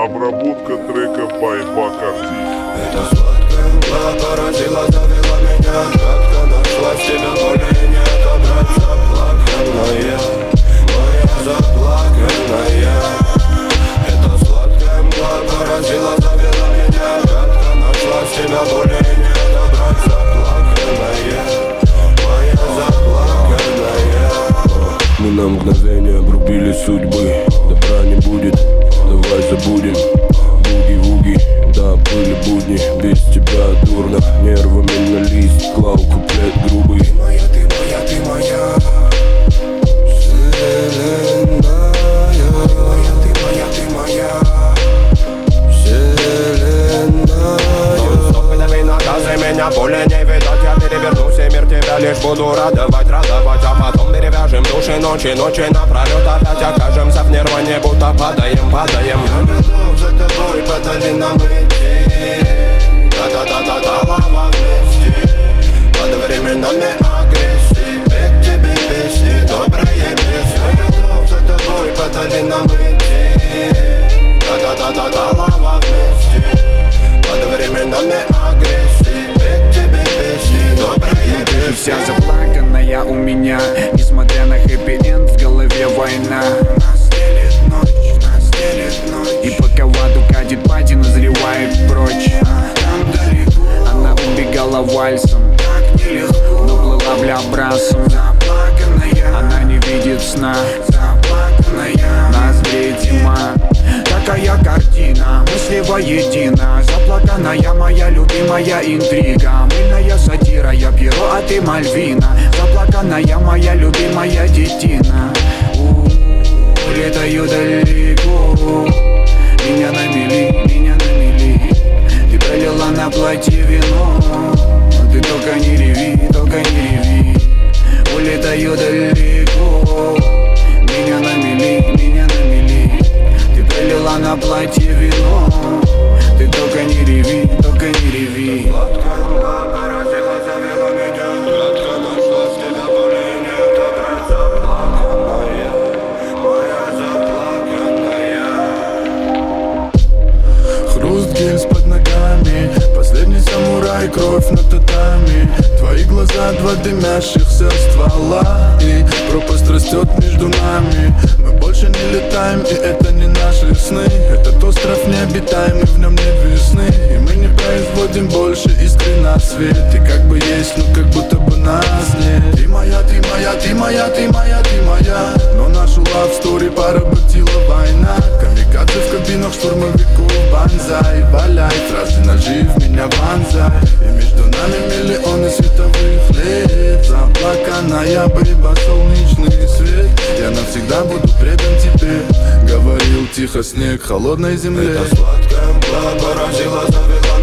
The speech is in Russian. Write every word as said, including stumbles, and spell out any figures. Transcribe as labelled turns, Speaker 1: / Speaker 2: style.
Speaker 1: Обработка трека by Bacardi.
Speaker 2: Это сладкая мгла поразила, завела меня. Как-то нашла в тебя более не отобрать. Заплаканная, моя заплаканная. Это сладкая мгла поразила, завела меня. Как-то нашла в тебя более не отобрать. Заплаканная, моя заплаканная. Мы на мгновение обрубили судьбы. Добра не будет, давай забудем. Буги-вуги, да, были будни. Без тебя дурно, нервами на лист клал куплет грубый. Ты моя, ты моя, ты моя вселенная. Ты моя, ты моя вселенная. Стоп, дави наказы, меня более не видать. Я перевернусь и мир тебя лишь буду радовать, радовать. А потом перевяжем души ночи, ночи напролет. Опять окажемся в нирване, будто падаем, падаем. Я готов за тобой по долинам идти. Да-да-да-да-да, лава вместе. Под временами агрессии. Ведь тебе песни, добрые песни. Я готов за тобой по долинам идти. Да-да-да-да-да, лава вместе. Под временами агрессии. Ведь тебе песни, добрые песни.
Speaker 3: Вся заплаканная у меня, несмотря на хэппи-энд, в голове война. Нас делит ночь, нас делит ночь. И пока в аду катит пати, назревает прочь. Там далеко она убегала вальсом, так нелегко, но плыла бля брасом. Заплаканная, она не видит сна. Заплаканная, нас греет зима. Такая картина, мысли воедино. Заплаканная моя любимая интрига. Мыльная сатира, я Пьеро, а ты Мальвина. Заплаканная моя любимая детина. У-у-у, летаю далеко. Меня на мели, меня на мели. Ты пролила на платье вино. Ты только не реви, только не реви. Улетаю далеко. Меня на мели, меня на мели. Ты пролила на платье вино. Ты только не реви, только не реви.
Speaker 2: Сладкая мгла поразила, завела меня. Сладко нашла с тебя более не отобрать. Заплаканная, моя заплаканная.
Speaker 4: Хруст гильз под ногами, последний самурай, кровь на татами. Твои глаза, два дымящихся ствола. И пропасть растет между нами. Мы больше не летаем, и это не наши сны. Этот остров необитаемый, в нем нет весны. И мы не производим больше искры на свет. И как бы есть, но как будто бы нас нет. Ты моя, ты моя, ты моя, ты моя, ты моя. Но нашу love story поработила война. Камикадзе в кабинах штурмовиков, банзай. Валяй, фразы ножи в меня вонзай. И между нами миллионы световых лет. Заплаканная бейба, солнечный свет. Я навсегда буду предан тебе. Говорил тихо снег холодной земле.
Speaker 2: Это сладкая мгла поразила, завела